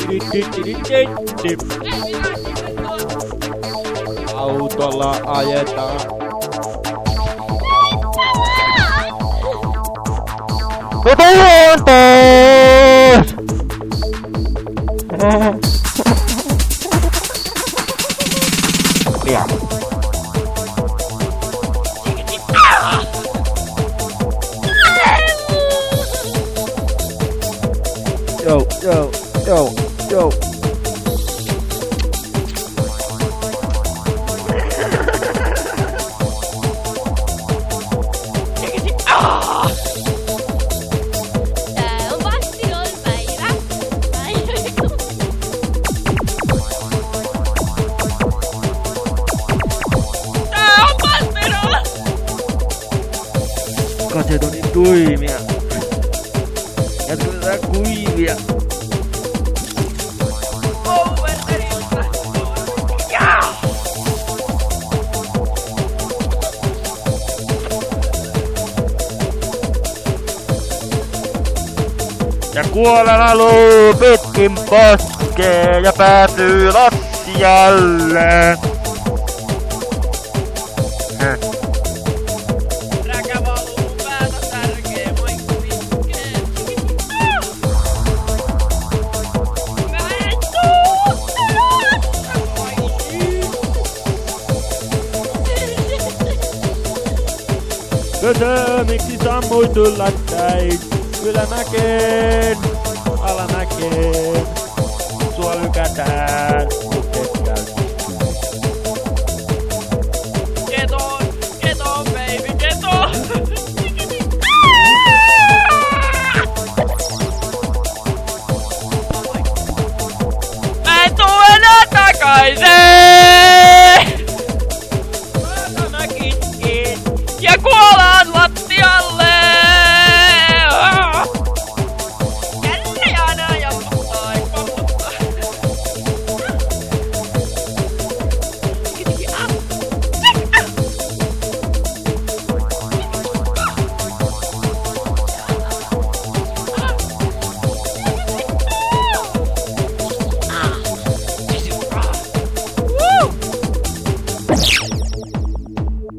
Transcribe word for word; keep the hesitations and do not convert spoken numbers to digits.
Autolla ajetaan. No tuon pois! Pian. Yo, yo, yo, yo. Tää on Bastilon päivä. Tää on Bastilon! Katseet on niin tuimia. Jatketaan kuivia. Ja kuolema luu pitkin poskee ja päätyy lattialle. Häh. Räkä valuu mun päätä särkee, moikku vikkee. Mä en tuu! Kösö, miksi sammuit yllättäin? Ylämäkeen, alamäkeen.